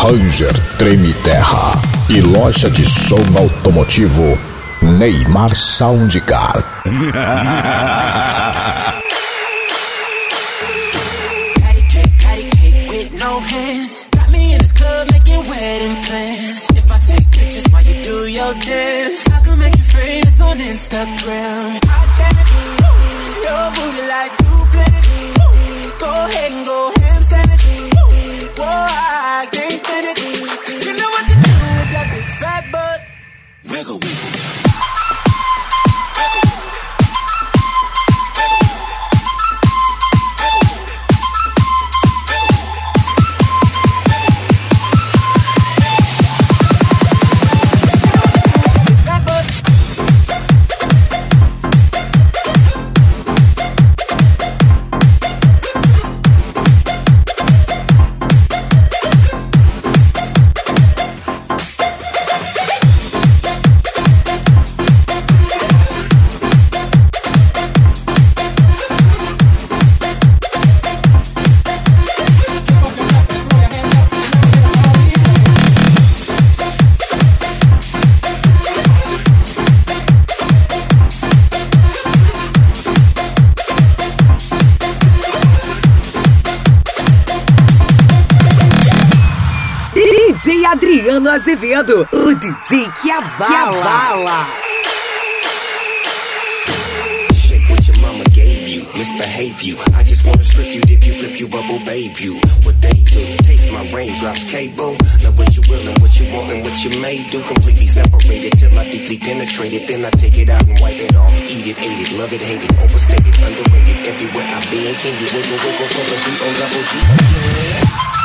Ranger Treme Terra e loja de som automotivo Neymar Soundcar. Patty cake with no hands. Got me in this club making wedding plans. If I take pictures while you do your dance, I could make you famous on Instagram. Hot damn it, your booty like 2 planets. Go ahead and go ham sandwich. Whoa, I can't stand it. 'Cause you know what to do with that big fat butt. Wiggle, wiggle. DJ Adriano Azevedo, o DJ que abala. Shake what your mama gave you, misbehave you. I just wanna strip you, dip you, flip you, bubble babe you. What they do, taste my raindrops, cable. Love what you will and what you want and what you may do. Completely separated till I deeply penetrate it. Then I take it out and wipe it off. Eat it, ate it, love it, hate it. Overstated, underrated. Everywhere I been, can you wiggle, wiggle for the beat on double G?